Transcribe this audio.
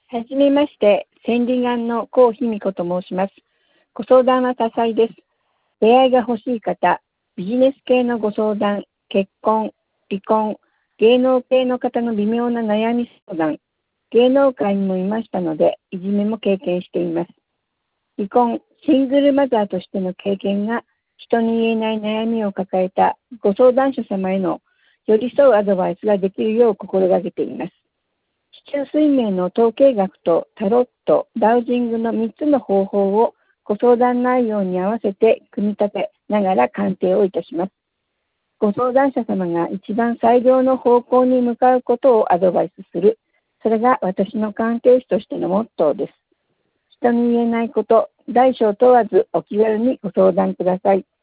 はじめまして、千里眼の高卑美子と申します。ご相談は多彩です。出会いが欲しい方、ビジネス系のご相談、結婚、離婚、芸能系の方の微妙な悩み相談、芸能界にもいましたので、いじめも経験しています。離婚、シングルマザーとしての経験が人に言えない悩みを抱えたご相談者様への寄り添うアドバイスができるよう心がけています。地中水明の統計学とタロット、ダウジングの3つの方法をご相談内容に合わせて組み立てながら鑑定をいたします。ご相談者様が一番最良の方向に向かうことをアドバイスする。それが私の鑑定士としてのモットーです。人に言えないこと、大小問わずお気軽にご相談ください。